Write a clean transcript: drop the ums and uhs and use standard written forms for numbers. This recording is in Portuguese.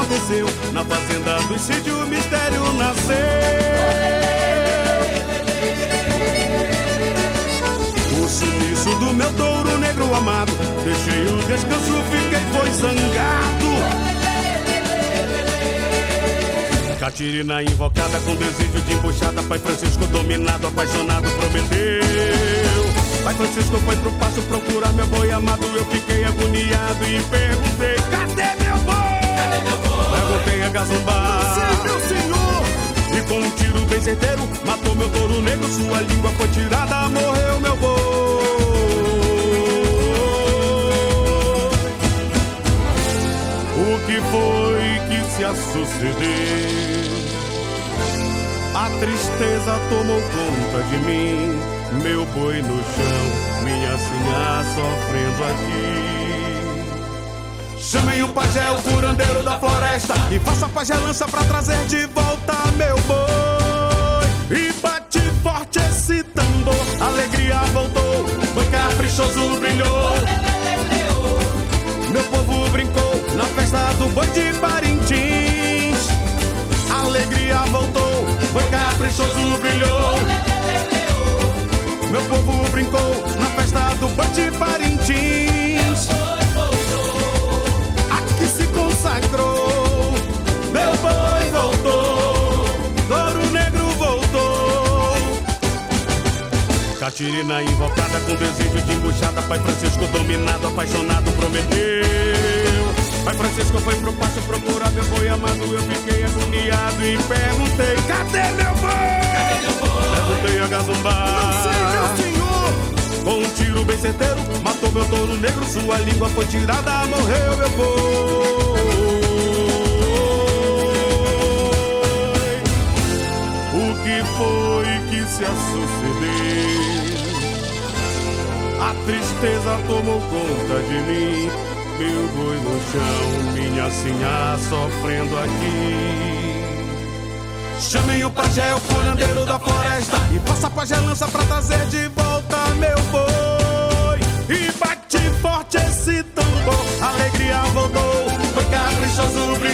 aconteceu. Na fazenda do sítio o mistério nasceu. O sumiço do meu touro negro amado, deixei o descanso, fiquei foi zangado. Catirina invocada com desejo de embuchada, Pai Francisco dominado, apaixonado, prometeu. Pai Francisco foi pro pasto procurar meu boi amado. Eu fiquei agoniado e perguntei: cadê meu boi? Cadê meu boi? Perguntei a Gazumba: sim, meu senhor. E com um tiro bem certeiro matou meu touro negro. Sua língua foi tirada, morreu meu boi. O que foi que se sucedeu? A tristeza tomou conta de mim. Meu boi no chão, minha sinhá sofrendo aqui. Chamei o pajé, o curandeiro da floresta, e faça a pajelança pra trazer de volta meu boi. E bate forte esse tambor, alegria voltou, boi caprichoso brilhou. Meu povo brincou na festa do boi de Parintins. Alegria voltou, boi caprichoso brilhou. Meu povo brincou na festa do boi de Parintins. Aqui se consagrou, meu boi voltou, touro negro voltou. Catirina invocada com desejo de embuchada, Pai Francisco dominado, apaixonado, prometeu. Pai Francisco foi pro pasto procurar meu boi amado. Eu fiquei agoniado e perguntei: cadê meu boi? Cadê meu boi? Perguntei a Gazumba: não sei, meu senhor. Com um tiro bem certeiro matou meu touro negro. Sua língua foi tirada, morreu meu boi. O que foi que se sucedeu? A tristeza tomou conta de mim. Meu boi no chão, minha sinhá sofrendo aqui. Chamei o pajé, o curandeiro da floresta, e faça a pajelança pra trazer de volta meu boi. E bate forte esse tambor, alegria voltou, foi caprichoso brilho.